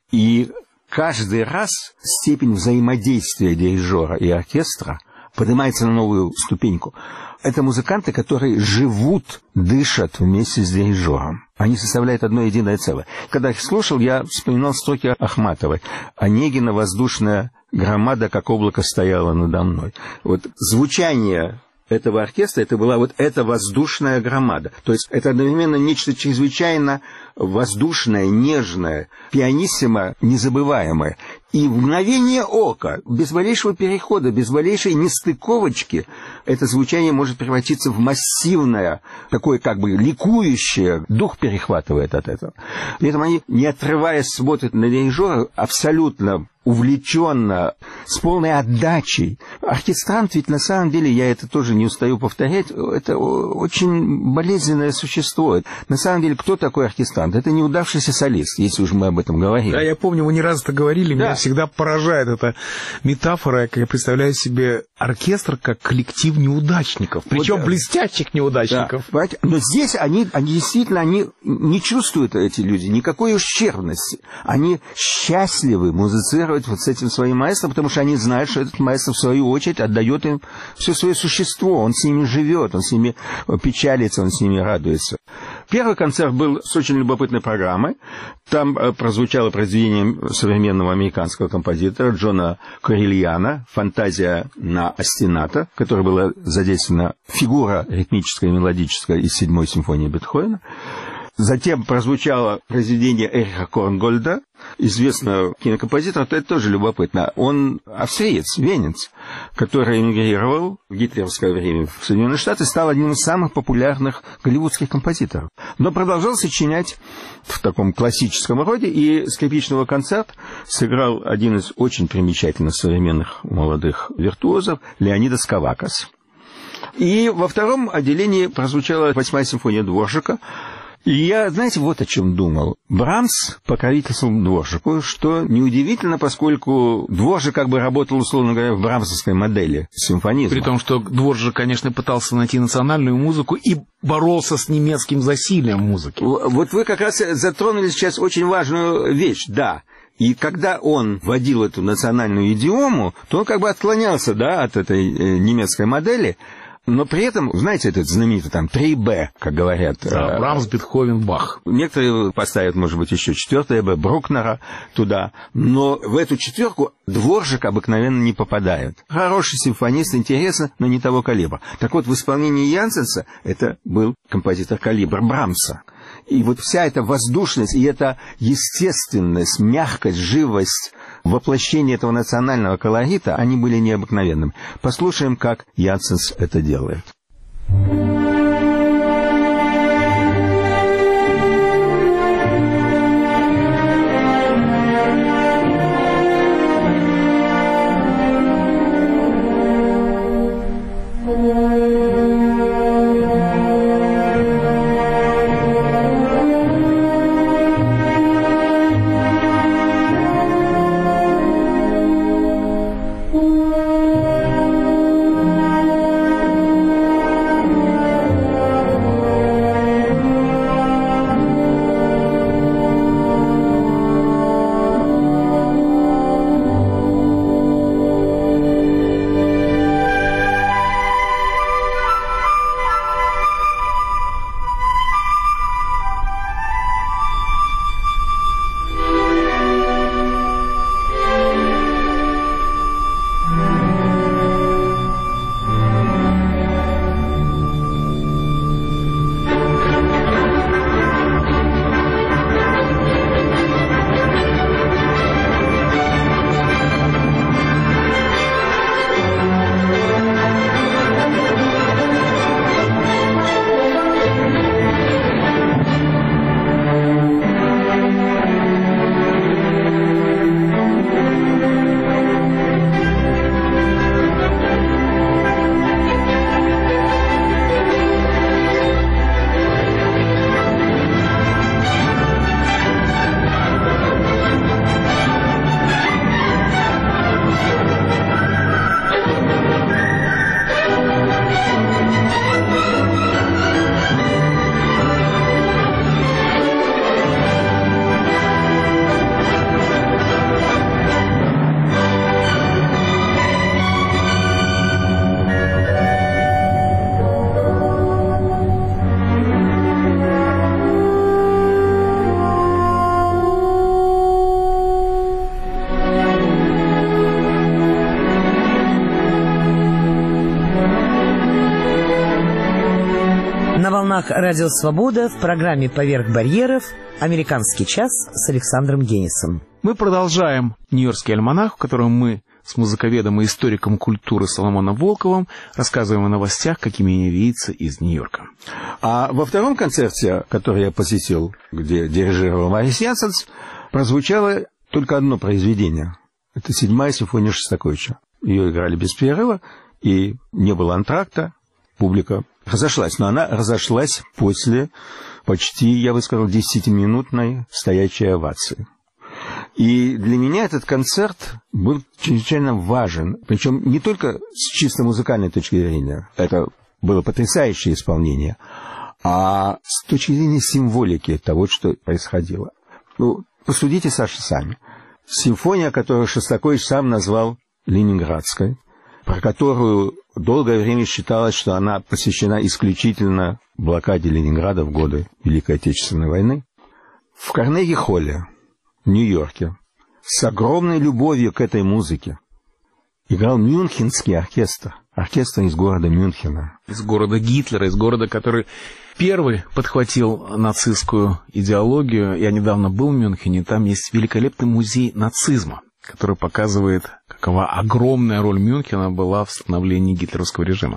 и каждый раз степень взаимодействия дирижера и оркестра поднимается на новую ступеньку. Это музыканты, которые живут, дышат вместе с дирижером. Они составляют одно единое целое. Когда их слушал, я вспоминал строки Ахматовой. «Онегина воздушная громада, как облако, стояла надо мной». Вот звучание этого оркестра, это была вот эта воздушная громада. То есть это одновременно нечто чрезвычайно воздушное, нежное, пианиссимо, незабываемое. И в мгновение ока, без малейшего перехода, без малейшей нестыковочки, это звучание может превратиться в массивное, такое как бы ликующее, дух перехватывает от этого. При этом они, не отрываясь, смотрят на дирижера абсолютно увлеченно, с полной отдачей. Оркестрант ведь на самом деле, я это тоже не устаю повторять, это очень болезненное существо. На самом деле, кто такой оркестрант? Это неудавшийся солист, если уж мы об этом говорим. Да, я помню, вы не раз это говорили, да. Меня всегда поражает эта метафора, как я представляю себе оркестр как коллектив неудачников, причем вот, блестящих неудачников. Да, но здесь они, они действительно они не чувствуют, эти люди, никакой ущербности. Они счастливы музицировать вот с этим своим маэстро, потому что они знают, что этот маэстро в свою очередь отдает им все свое существо, он с ними живет, он с ними печалится, он с ними радуется. Первый концерт был с очень любопытной программой. Там прозвучало произведение современного американского композитора Джона Корильяна «Фантазия на остината», в которой была задействована фигура ритмическая и мелодическая из седьмой симфонии Бетховена. Затем прозвучало произведение Эриха Корнгольда, известного кинокомпозитора, то это тоже любопытно. Он австриец, венец, который эмигрировал в гитлеровское время в Соединенные Штаты, стал одним из самых популярных голливудских композиторов. Но продолжал сочинять в таком классическом роде, и скрипичного концерт сыграл один из очень примечательных современных молодых виртуозов Леонидас Кавакас. И во втором отделении прозвучала восьмая симфония Дворжака. И я, знаете, вот о чем думал. Брамс покровительствовал Дворжаку, что неудивительно, поскольку Дворжак как бы работал, условно говоря, в брамсовской модели симфонизма. При том, что Дворжак, конечно, пытался найти национальную музыку и боролся с немецким засилием музыки. Вот вы как раз затронули сейчас очень важную вещь, да. И когда он вводил эту национальную идиому, то он как бы отклонялся, да, от этой немецкой модели. Но при этом, знаете, этот знаменитый там три бэ, как говорят. Да, Брамс, Бетховен, Бах. Некоторые поставят, может быть, еще четвертое бэ, Брукнера туда. Но в эту четверку Дворжак обыкновенно не попадает. Хороший симфонист, интересно, но не того калибра. Так вот, в исполнении Янсенса это был композитор калибра Брамса. И вот вся эта воздушность и эта естественность, мягкость, живость, воплощение этого национального колорита, они были необыкновенными. Послушаем, как Янсенс это делает. Oh На волнах Радио Свобода в программе «Поверх барьеров» «Американский час» с Александром Генисом. Мы продолжаем «Нью-Йоркский альманах», в котором мы с музыковедом и историком культуры Соломоном Волковым рассказываем о новостях, какими они видятся из Нью-Йорка. А во втором концерте, который я посетил, где дирижировал Марис Янсенс, прозвучало только одно произведение. Это седьмая симфония Шостаковича. Ее играли без перерыва, и не было антракта. Публика разошлась, но она разошлась после почти, я бы сказал, десятиминутной стоячей овации. И для меня этот концерт был чрезвычайно важен, причем не только с чисто музыкальной точки зрения, это было потрясающее исполнение, а с точки зрения символики того, что происходило. Ну, посудите, Саша, сами. Симфония, которую Шостакович сам назвал «Ленинградской», про которую долгое время считалось, что она посвящена исключительно блокаде Ленинграда в годы Великой Отечественной войны, в Карнеги-холле, в Нью-Йорке, с огромной любовью к этой музыке играл Мюнхенский оркестр, оркестр из города Мюнхена. Из города Гитлера, из города, который первый подхватил нацистскую идеологию. Я недавно был в Мюнхене, там есть великолепный музей нацизма, который показывает, какова огромная роль Мюнхена была в становлении гитлеровского режима.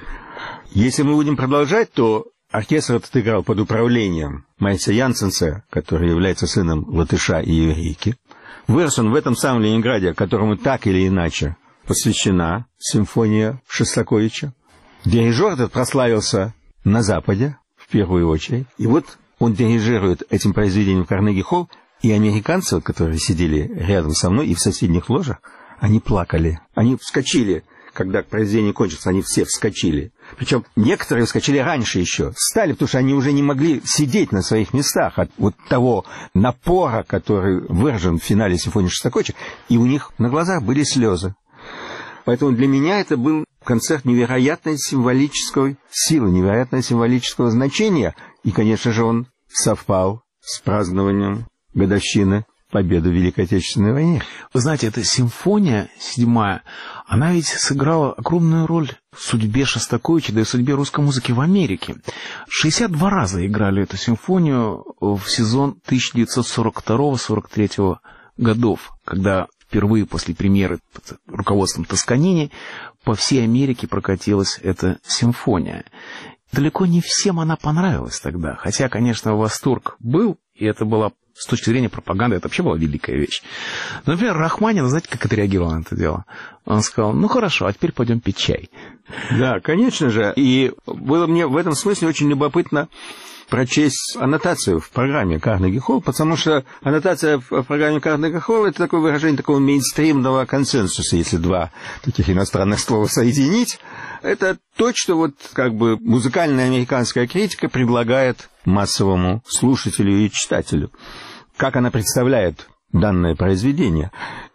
Если мы будем продолжать, то оркестр этот играл под управлением Мариса Янсенса, который является сыном латыша и еврейки. Вырос он в этом самом Ленинграде, которому так или иначе посвящена симфония Шостаковича. Дирижер этот прославился на Западе, в первую очередь. И вот он дирижирует этим произведением в Карнеги-холл, и американцы, которые сидели рядом со мной и в соседних ложах, они плакали. Они вскочили, когда произведение кончилось, они все вскочили. Причем некоторые вскочили раньше еще. Встали, потому что они уже не могли сидеть на своих местах от вот того напора, который выражен в финале симфонии Шостаковича, и у них на глазах были слезы. Поэтому для меня это был концерт невероятной символической силы, невероятного символического значения. И, конечно же, он совпал с празднованием годовщины победы в Великой Отечественной войне. Вы знаете, эта симфония седьмая, она ведь сыграла огромную роль в судьбе Шостаковича, да и в судьбе русской музыки в Америке. шестьдесят два раза играли эту симфонию в сезон тысяча девятьсот сорок второго — сорок третьего годов, когда впервые после премьеры под руководством Тосканини по всей Америке прокатилась эта симфония. Далеко не всем она понравилась тогда, хотя, конечно, восторг был, и это была с точки зрения пропаганды, это вообще была великая вещь. Например, Рахманинов, знаете, как отреагировал на это дело? Он сказал: ну хорошо, а теперь пойдем пить чай. Да, конечно же. И было мне в этом смысле очень любопытно прочесть аннотацию в программе Карнеги-холл, потому что аннотация в программе Карнеги-холл — это такое выражение такого мейнстримного консенсуса, если два таких иностранных слова соединить. Это то, что вот как бы музыкальная американская критика предлагает массовому слушателю и читателю, как она представляет данное произведение.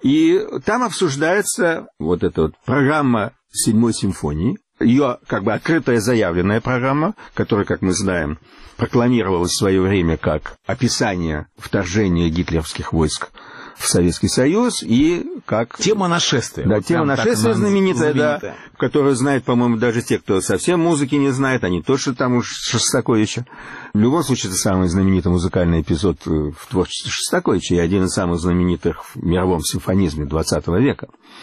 И там обсуждается вот эта вот программа седьмой симфонии, ее как бы открытая заявленная программа, которая, как мы знаем, прокламировалась в свое время как описание вторжения гитлеровских войск в Советский Союз и как... Тема нашествия. Да, вот тема нашествия знаменитая, знаменитая, да, которую знают, по-моему, даже те, кто совсем музыки не знает, они точно там уж Шостаковича. В любом случае, это самый знаменитый музыкальный эпизод в творчестве Шостаковича и один из самых знаменитых в мировом симфонизме двадцатого века.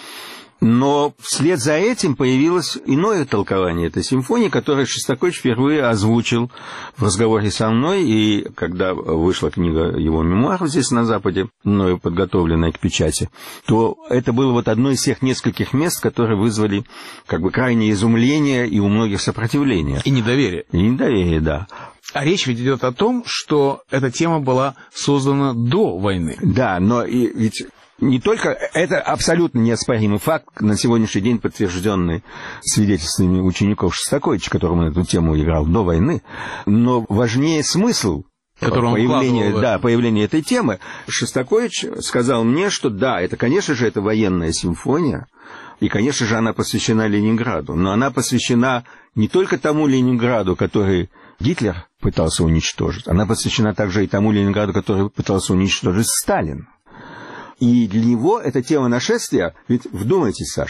Но вслед за этим появилось иное толкование этой симфонии, которое Шостакович впервые озвучил в разговоре со мной, и когда вышла книга его мемуаров здесь на Западе, мною подготовленная к печати, то это было вот одно из тех нескольких мест, которые вызвали как бы крайнее изумление и у многих сопротивление. И недоверие. И недоверие, да. А речь ведь идет о том, что эта тема была создана до войны. Да, но и ведь... Не только, это абсолютно неоспоримый факт, на сегодняшний день подтвержденный свидетельствами учеников Шостаковича, которому на эту тему играл до войны, но важнее смысл появления, да, появления этой темы. Шостакович сказал мне, что да, это, конечно же, это военная симфония, и, конечно же, она посвящена Ленинграду, но она посвящена не только тому Ленинграду, который Гитлер пытался уничтожить, она посвящена также и тому Ленинграду, который пытался уничтожить Сталин. И для него эта тема нашествия, ведь вдумайтесь, Саша,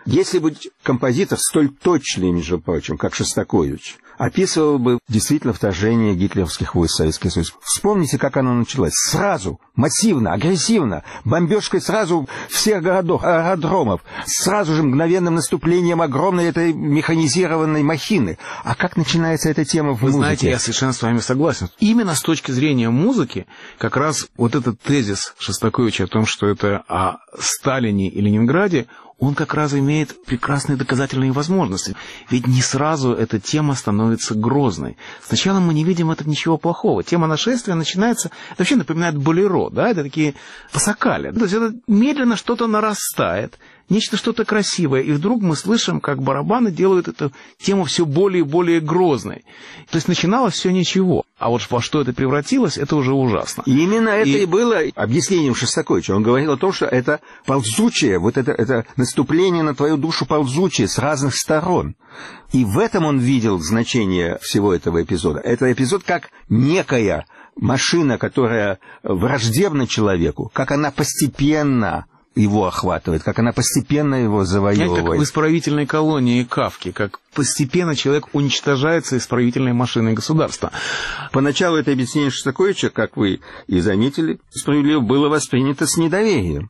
Если бы композитор столь точный, между прочим, как Шостакович, описывал бы действительно вторжение гитлеровских войск в Советский Союз. Вспомните, как оно началось. Сразу, массивно, агрессивно, бомбежкой сразу всех городов, аэродромов, сразу же мгновенным наступлением огромной этой механизированной махины. А как начинается эта тема в Вы музыке? знаете, я совершенно с вами согласен. Именно с точки зрения музыки, как раз вот этот тезис Шостаковича о том, что это о Сталине и Ленинграде, он как раз имеет прекрасные доказательные возможности. Ведь не сразу эта тема становится грозной. Сначала мы не видим в этом ничего плохого. Тема нашествия начинается, это вообще напоминает болеро, да, это такие пасакали. То есть это медленно что-то нарастает, нечто что-то красивое, и вдруг мы слышим, как барабаны делают эту тему все более и более грозной. То есть начиналось все ничего, а вот во что это превратилось, это уже ужасно. И именно это и, и было объяснением Шостаковича. Он говорил о том, что это ползучее, вот это, это наступление на твою душу ползучее с разных сторон. И в этом он видел значение всего этого эпизода. Это эпизод как некая машина, которая враждебна человеку, как она постепенно его охватывает, как она постепенно его завоевывает. Как в исправительной колонии Кафки, как постепенно человек уничтожается исправительной машиной государства. Поначалу это объяснение Шостаковича, как вы и заметили, справедливо было воспринято с недоверием.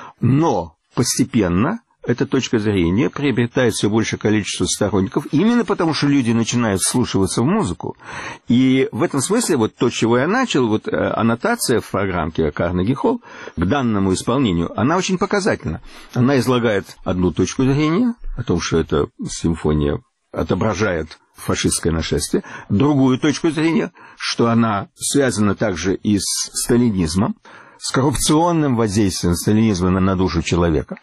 Но постепенно эта точка зрения приобретает все большее количество сторонников, именно потому, что люди начинают вслушиваться в музыку. И в этом смысле, вот то, с чего я начал, вот аннотация в программке Carnegie Hall к данному исполнению, она очень показательна. Она излагает одну точку зрения, о том, что эта симфония отображает фашистское нашествие, другую точку зрения, что она связана также и с сталинизмом, с коррупционным воздействием сталинизма на душу человека.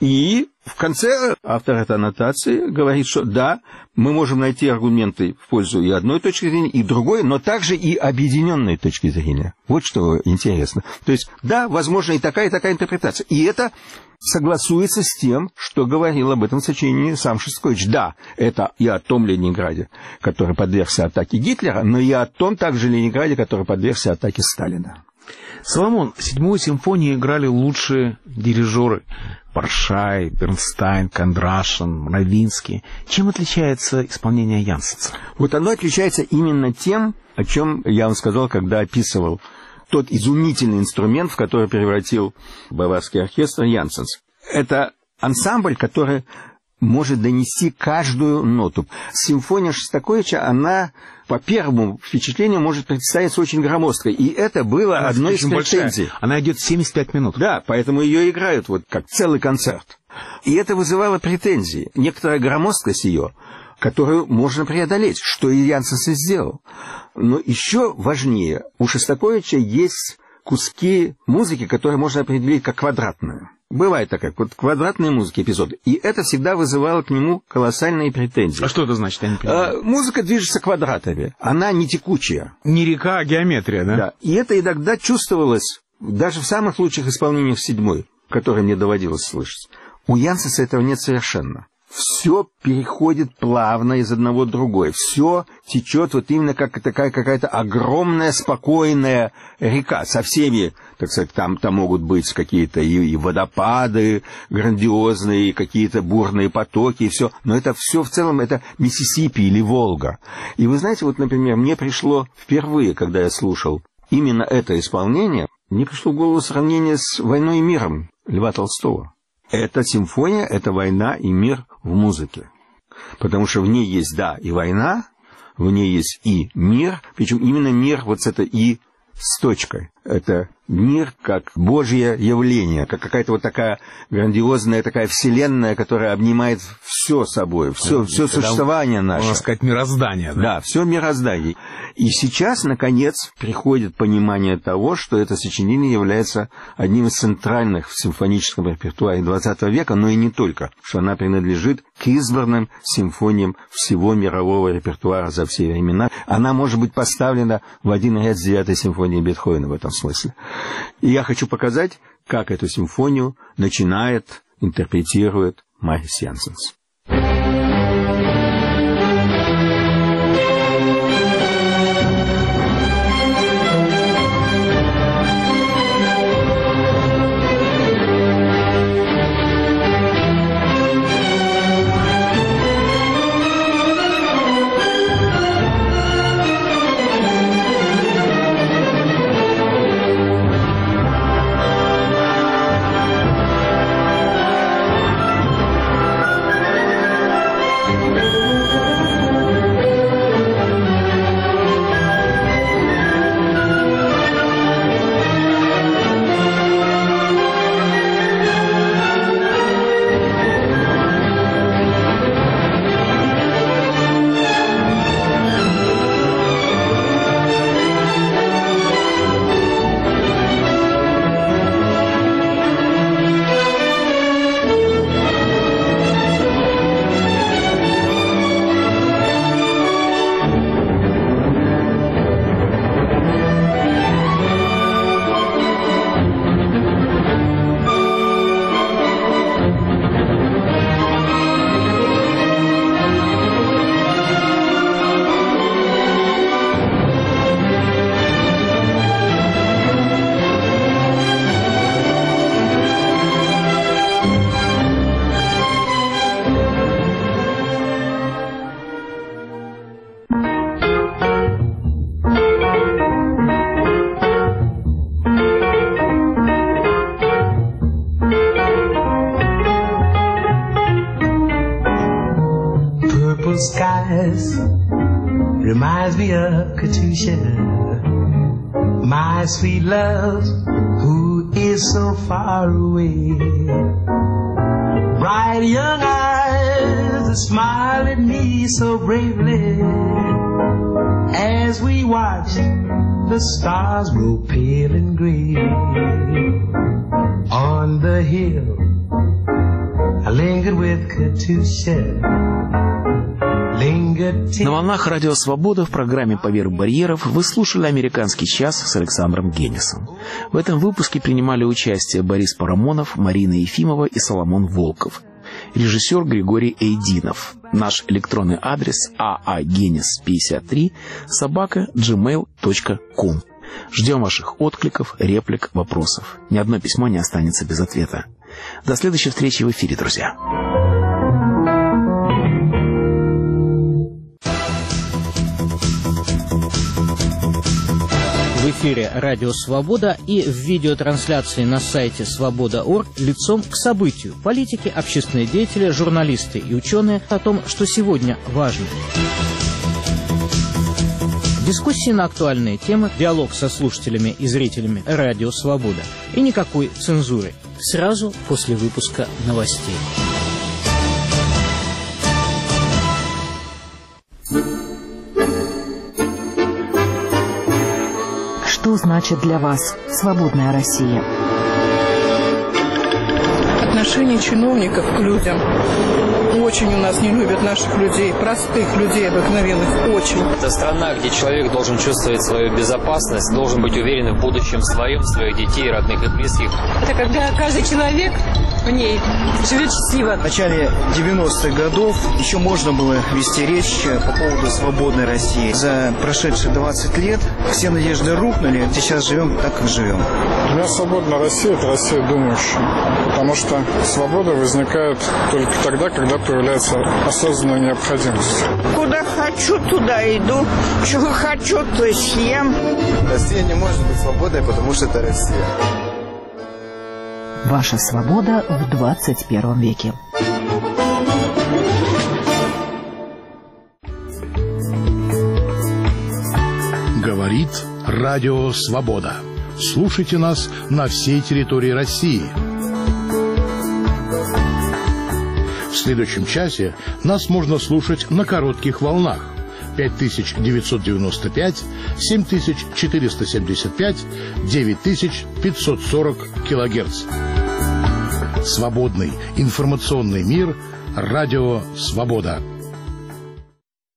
И в конце автор этой аннотации говорит, что да, мы можем найти аргументы в пользу и одной точки зрения, и другой, но также и объединенной точки зрения. Вот что интересно. То есть, да, возможно и такая, и такая интерпретация. И это согласуется с тем, что говорил об этом в сочинении сам Шостакович. Да, это и о том Ленинграде, который подвергся атаке Гитлера, но и о том также Ленинграде, который подвергся атаке Сталина. Соломон, седьмую симфонию играли лучшие дирижеры. Паршай, Бернстайн, Кондрашин, Мравинский. Чем отличается исполнение Янсенса? Вот оно отличается именно тем, о чем я вам сказал, когда описывал тот изумительный инструмент, в который превратил Баварский оркестр Янсенс. Это ансамбль, который может донести каждую ноту. Симфония Шостаковича, она по первому впечатлению может представиться очень громоздкой. И это было она одной из претензий. Большая. Она идет семьдесят пять минут. Да, поэтому ее играют вот как целый концерт. И это вызывало претензии. Некоторая громоздкость ее, которую можно преодолеть, что и Янсенс и сделал. Но еще важнее, у Шостаковича есть куски музыки, которые можно определить как квадратные. Бывает такая, вот квадратные музыки эпизоды. И это всегда вызывало к нему колоссальные претензии. А что это значит, я не понимаю? А, музыка движется квадратами. Она не текучая. Не река, а геометрия, да? Да. И это иногда чувствовалось даже в самых лучших исполнениях седьмой, которые мне доводилось слышать. У Янсенса этого нет совершенно. Все переходит плавно из одного в другое. Все течет вот именно как такая какая-то огромная, спокойная река со всеми, так сказать, там, там могут быть какие-то и, и водопады грандиозные, и какие-то бурные потоки, и все. Но это все в целом, это Миссисипи или Волга. И вы знаете, вот, например, мне пришло впервые, когда я слушал именно это исполнение, мне пришло в голову сравнение с «Войной и миром» Льва Толстого. Эта симфония — это война и мир в музыке. Потому что в ней есть, да, и война, в ней есть и мир, причем именно мир вот с этой «и» с точкой. Это мир как Божье явление, как какая-то вот такая грандиозная такая вселенная, которая обнимает все собой, все, все существование наше. Можно сказать, мироздание. Да? Да, все мироздание. И сейчас, наконец, приходит понимание того, что это сочинение является одним из центральных в симфоническом репертуаре двадцатого века, но и не только, что она принадлежит к избранным симфониям всего мирового репертуара за все времена. Она может быть поставлена в один ряд с девятой симфонией Бетховена в этом смысле. И я хочу показать, как эту симфонию начинает, интерпретирует Марис Янсенс. dress reminds me of Katusha, my sweet love, who is so far away. Bright young eyes that smile at me so bravely as we watch the stars grow pale and gray. On the hill I lingered with Katusha. На волнах Радио Свобода в программе «Поверх барьеров» вы слушали «Американский час» с Александром Генисом. В этом выпуске принимали участие Борис Парамонов, Марина Ефимова и Соломон Волков. Режиссер Григорий Эйдинов. Наш электронный адрес aagenis пятьдесят три собака джимейл точка ком. Ждем ваших откликов, реплик, вопросов. Ни одно письмо не останется без ответа. До следующей встречи в эфире, друзья. В эфире «Радио Свобода» и в видеотрансляции на сайте свобода точка орг лицом к событию. Политики, общественные деятели, журналисты и ученые о том, что сегодня важно. Дискуссии на актуальные темы, диалог со слушателями и зрителями «Радио Свобода». И никакой цензуры. Сразу после выпуска новостей. Что значит для вас свободная Россия? Отношение чиновников к людям. Очень у нас не любят наших людей, простых людей обыкновенных, очень. Это страна, где человек должен чувствовать свою безопасность, должен быть уверен в будущем своем, своих детей, родных и близких. Это когда каждый человек в ней живет счастливо. В начале девяностых годов еще можно было вести речь по поводу свободной России. За прошедшие двадцать лет все надежды рухнули, сейчас живем так, как живем. Для меня свободная Россия – это Россия думающая, потому что свобода возникает только тогда, когда появляется осознанная необходимость. Куда хочу, туда иду. Чего хочу, то и съем. Россия не может быть свободной, потому что это Россия. Ваша свобода в двадцать первом веке. Говорит Радио Свобода. Слушайте нас на всей территории России. В следующем часе нас можно слушать на коротких волнах пять тысяч девятьсот девяносто пять, семь тысяч четыреста семьдесят пять, девять тысяч пятьсот сорок килогерц. Свободный информационный мир. Радио Свобода.